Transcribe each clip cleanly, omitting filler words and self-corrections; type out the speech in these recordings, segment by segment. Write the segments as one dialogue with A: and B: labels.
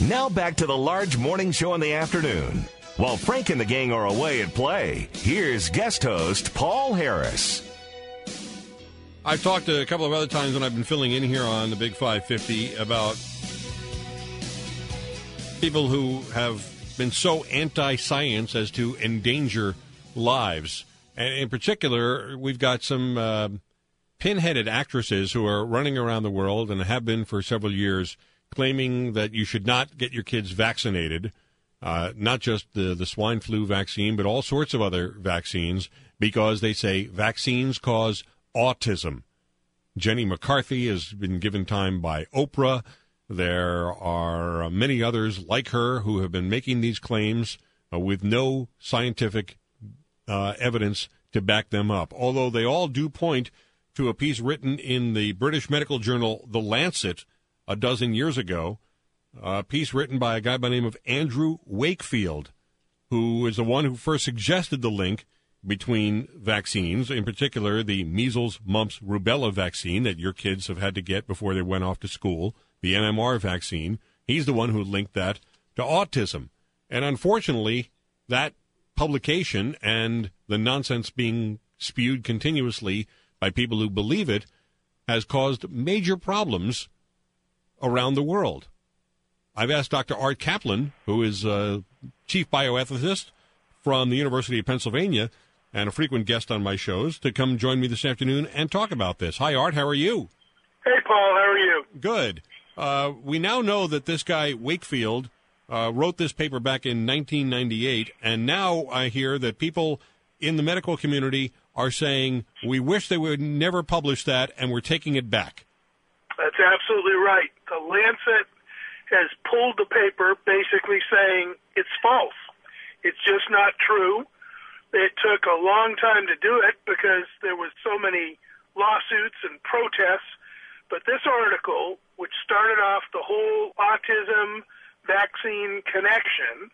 A: Now back to the large morning show in the afternoon. While Frank and the gang are away at play, here's guest host Paul Harris.
B: I've talked a couple of other times when I've been filling in here on the Big 550 about people who have been so anti-science as to endanger lives. And in particular, we've got some pinheaded actresses who are running around the world and have been for several years claiming that you should not get your kids vaccinated, not just the swine flu vaccine, but all sorts of other vaccines, because they say vaccines cause autism. Jenny McCarthy has been given time by Oprah. There are many others like her who have been making these claims with no scientific evidence to back them up, although they all do point to a piece written in the British medical journal The Lancet a dozen years ago, a piece written by a guy by the name of Andrew Wakefield, who is the one who first suggested the link between vaccines, in particular the measles, mumps, rubella vaccine that your kids have had to get before they went off to school, the MMR vaccine. He's the one who linked that to autism. And unfortunately, that publication and the nonsense being spewed continuously by people who believe it has caused major problems around the world. I've asked Dr. Art Kaplan, who is a chief bioethicist from the University of Pennsylvania and a frequent guest on my shows, to come join me this afternoon and talk about this. Hi, Art. How are you?
C: Hey, Paul. How are you?
B: Good. We now know that this guy, Wakefield, wrote this paper back in 1998, and now I hear that people in the medical community are saying, we wish they would never publish that, and we're taking it back.
C: That's absolutely right. The Lancet has pulled the paper basically saying it's false. It's just not true. It took a long time to do it because there was so many lawsuits and protests. But this article, which started off the whole autism vaccine connection,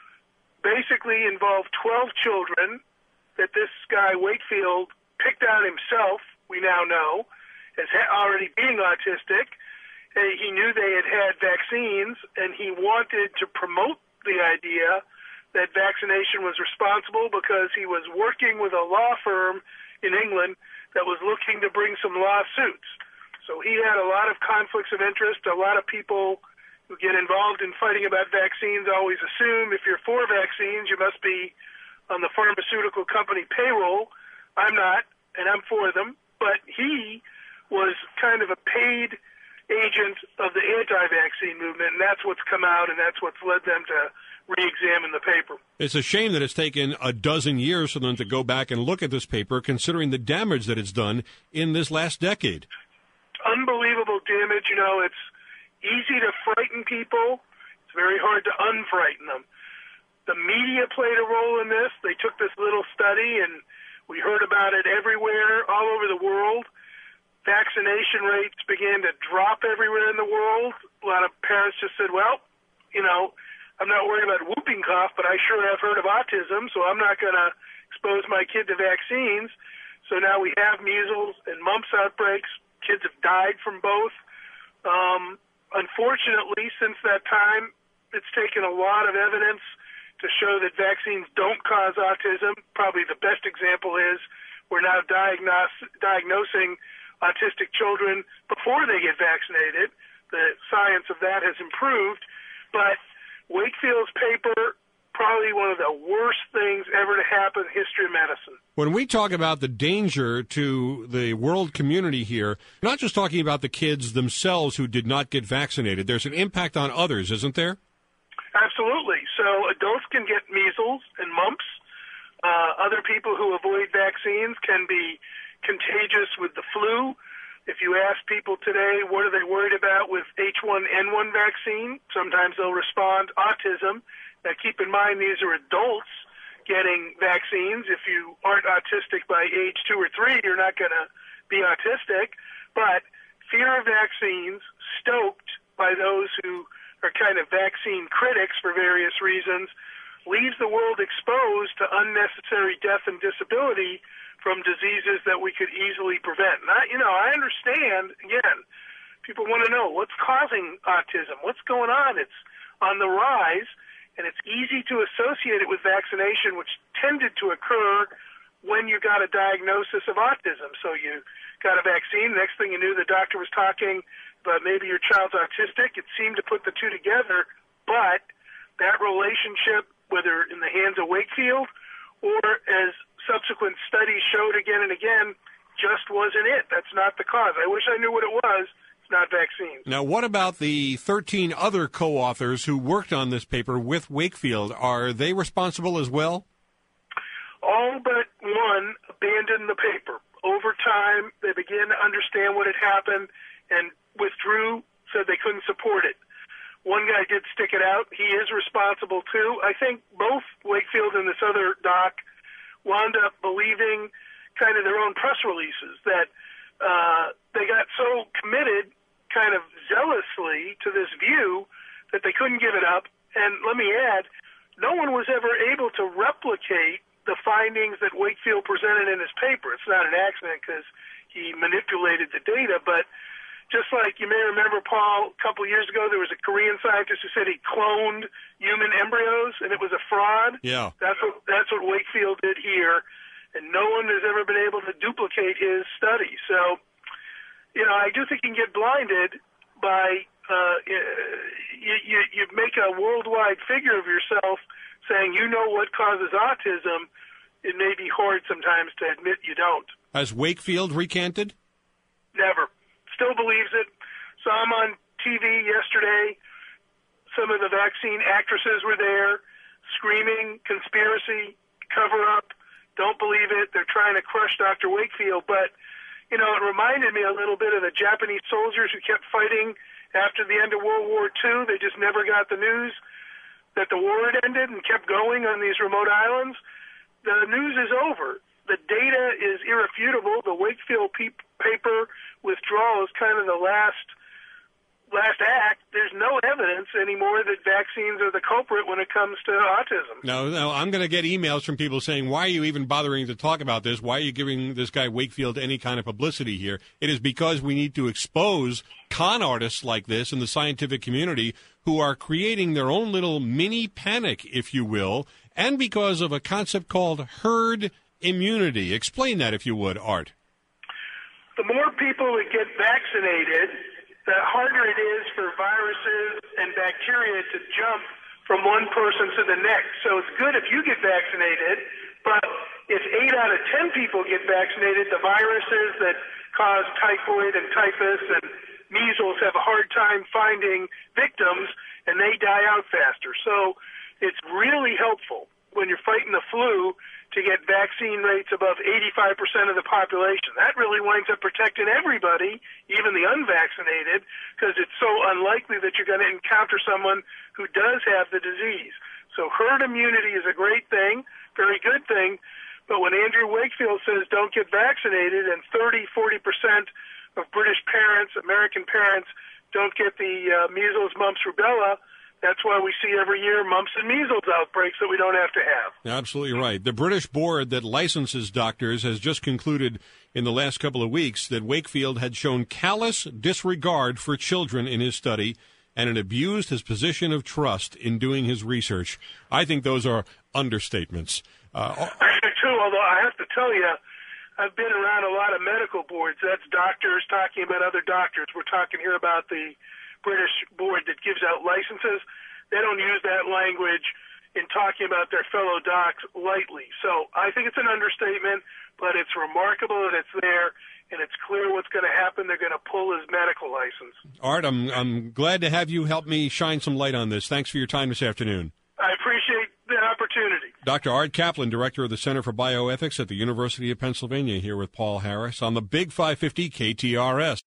C: basically involved 12 children that this guy Wakefield picked out himself, we now know, as already being autistic. He knew they had had vaccines, and he wanted to promote the idea that vaccination was responsible because he was working with a law firm in England that was looking to bring some lawsuits. So he had a lot of conflicts of interest. A lot of people who get involved in fighting about vaccines always assume if you're for vaccines, you must be on the pharmaceutical company payroll. I'm not, and I'm for them. But he was kind of a paid agent of the anti-vaccine movement, and that's what's come out, and that's what's led them to re-examine the paper.
B: It's a shame that it's taken a dozen years for them to go back and look at this paper, considering the damage that it's done in this last decade.
C: Unbelievable damage. You know, it's easy to frighten people. It's very hard to unfrighten them. The media played a role in this. They took this little study, and we heard about it everywhere, all over the world. Vaccination rates began to drop everywhere in the world. A lot of parents just said, well, you know, I'm not worried about whooping cough, but I sure have heard of autism, so I'm not going to expose my kid to vaccines. So now we have measles and mumps outbreaks. Kids have died from both. Unfortunately, since that time, it's taken a lot of evidence to show that vaccines don't cause autism. Probably the best example is we're now diagnosing autistic children before they get vaccinated. The science of that has improved. But Wakefield's paper, probably one of the worst things ever to happen in the history of medicine.
B: When we talk about the danger to the world community here, we're not just talking about the kids themselves who did not get vaccinated. There's an impact on others, isn't there?
C: Absolutely. So adults can get measles and mumps. Other people who avoid vaccines can be contagious with the flu. If you ask people today what are they worried about with H1N1 vaccine, sometimes they'll respond autism. Now keep in mind these are adults getting vaccines. If you aren't autistic by age 2 or 3, you're not going to be autistic. But fear of vaccines, stoked by those who are kind of vaccine critics for various reasons, leaves the world exposed to unnecessary death and disability from diseases that we could easily prevent. And I understand, again, people want to know what's causing autism, what's going on. It's on the rise, and it's easy to associate it with vaccination, which tended to occur when you got a diagnosis of autism. So you got a vaccine, next thing you knew, the doctor was talking about maybe your child's autistic. It seemed to put the two together, but that relationship, whether in the hands of Wakefield or as subsequent studies showed again and again, just wasn't it. That's not the cause. I wish I knew what it was. It's not vaccines.
B: Now, what about the 13 other co-authors who worked on this paper with Wakefield? Are they responsible as well?
C: All but one abandoned the paper. Over time, they began to understand what had happened and withdrew, said they couldn't support it. One guy did stick it out. He is responsible, too. I think both Wakefield and this other doc wound up believing kind of their own press releases, that they got so committed kind of zealously to this view that they couldn't give it up. And let me add, no one was ever able to replicate the findings that Wakefield presented in his paper. It's not an accident because he manipulated the data, but just like you may remember, Paul, a couple of years ago, there was a Korean scientist who said he cloned human embryos, and it was a fraud.
B: Yeah.
C: That's what Wakefield did here, and no one has ever been able to duplicate his study. So, I do think you can get blinded by you make a worldwide figure of yourself saying you know what causes autism. It may be hard sometimes to admit you don't.
B: Has Wakefield recanted?
C: Never. Still believes it. Saw him on TV yesterday. Some of the vaccine actresses were there screaming, conspiracy, cover up, don't believe it. They're trying to crush Dr. Wakefield. But, it reminded me a little bit of the Japanese soldiers who kept fighting after the end of World War II. They just never got the news that the war had ended and kept going on these remote islands. The news is over. The data is irrefutable. The Wakefield paper withdrawal is kind of the last act. There's no evidence anymore that vaccines are the culprit when it comes to autism.
B: No, I'm going to get emails from people saying, why are you even bothering to talk about this? Why are you giving this guy Wakefield any kind of publicity here? It is because we need to expose con artists like this in the scientific community who are creating their own little mini panic, if you will, and because of a concept called herd immunity. Explain that, if you would, Art.
C: The more people that get vaccinated, the harder it is for viruses and bacteria to jump from one person to the next. So it's good if you get vaccinated, but if 8 out of 10 people get vaccinated, the viruses that cause typhoid and typhus and measles have a hard time finding victims, and they die out faster. So it's really helpful when you're fighting the flu to get vaccine rates above 85% of the population. That really winds up protecting everybody, even the unvaccinated, because it's so unlikely that you're going to encounter someone who does have the disease. So herd immunity is a great thing, very good thing, but when Andrew Wakefield says don't get vaccinated and 30-40% of British parents, American parents, don't get the measles, mumps, rubella, that's why we see every year mumps and measles outbreaks that we don't have to have.
B: Absolutely right. The British board that licenses doctors has just concluded in the last couple of weeks that Wakefield had shown callous disregard for children in his study and had abused his position of trust in doing his research. I think those are understatements.
C: I do too, although I have to tell you, I've been around a lot of medical boards. That's doctors talking about other doctors. We're talking here about the British board that gives out licenses. They don't use that language in talking about their fellow docs lightly. So I think it's an understatement, but it's remarkable that it's there, and it's clear what's going to happen. They're going to pull his medical license.
B: Art, I'm glad to have you help me shine some light on this. Thanks for your time this afternoon.
C: I appreciate the opportunity.
B: Dr. Art Kaplan, Director of the Center for Bioethics at the University of Pennsylvania, here with Paul Harris on the Big 550 KTRS.